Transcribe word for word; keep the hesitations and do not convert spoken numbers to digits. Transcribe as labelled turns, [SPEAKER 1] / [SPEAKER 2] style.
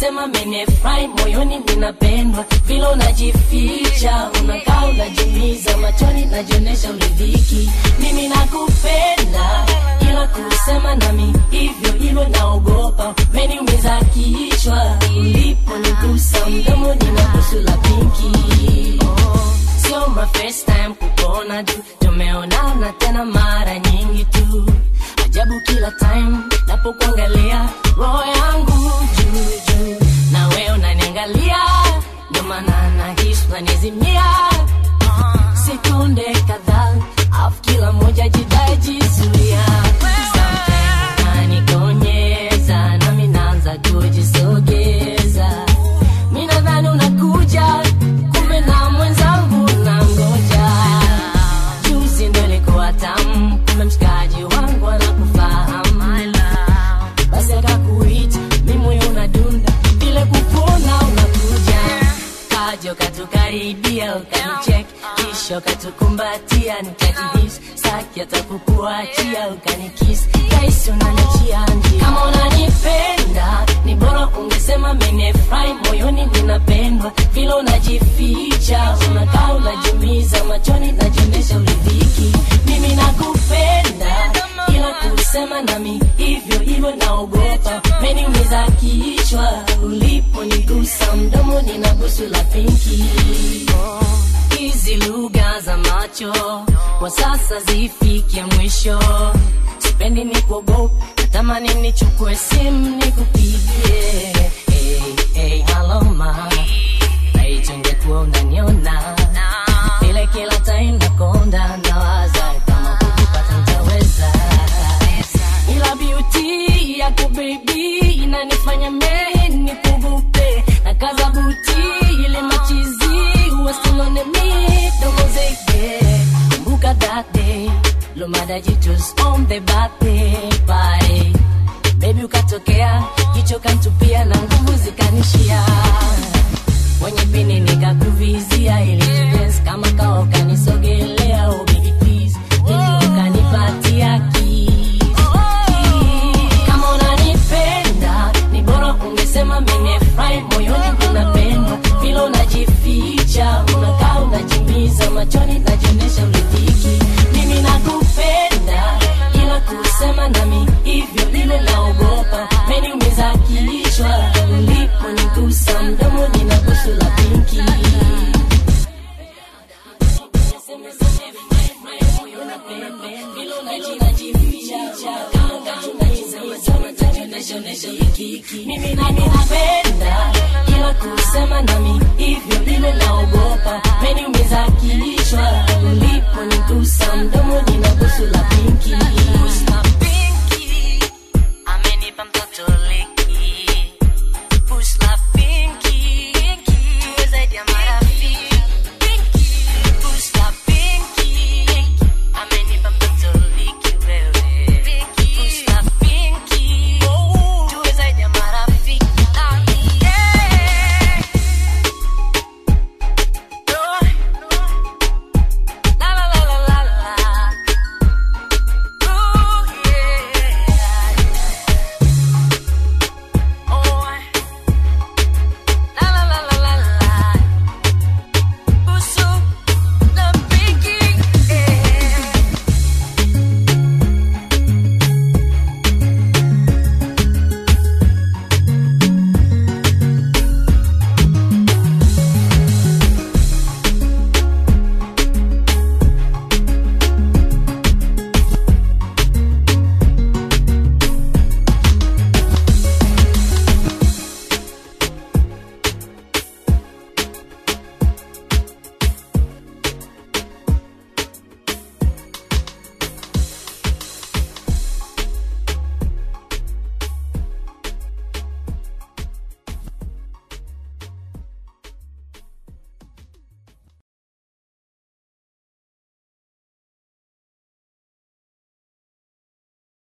[SPEAKER 1] ungesema menefrai moyoni ninapendwa vile unajificha unakaa unajimiza machoni najionesha uridhiki mimi nakupenda ila kusema nami hivyo hilo naogopa umeniumiza kichwa ulipo nigusa mdomo ninabusu la pinki sio my first time kukuona tu tumeonana tena mara nyingi tu ajabu kila time napokuangalia roho yangu juu juu na wewe unaniangalia ndio maana nahisi unanizimia sekunde kadhaa afu kila moja jidai jizuia unanikonyeza nami naanza kujisogeza mimi nadhani unakuja kumbe na mwenzangu nangoja juzi ndio ilikuwa tamu kumbe mshikaji wangu anakufahamu basi akakuita mimi moyo unadunda bila kupona unakuja kajo katukaribia ukanicheck kisha katukumbatia nikajihisi saki atakukuachia ukanikiss kaisi unanichia njia kama unanipenda ni bora ungesema menefrai moyoni ninapendwa vile unajificha unakaa unajimiza machoni najionesha uridhiki mimi nakupenda ila kusema nami hivyo hivyo naogopa umeniumiza kichwa ulipo nigusa mdomo ninabusu la pinki hizi lugha za macho kwa sasa zifikia mwisho sipendi nikuogopa natamani nichukue simu nikupigie hey hey hello ma laiti ungekuwa unaniona ile kila time nakonda nawaza kama kukupata nitaweza ila beauty yako baby inanifanya mimi nikugupe na kaza buti ile machizi wasilone mi dogo zeke kumbuka that day Lomada jitus on the birthday party baby ukatokea jicho kantupia na nguvu zikanishia wenye pini nikakuvizia ili dance kama kao kanisogelea ubi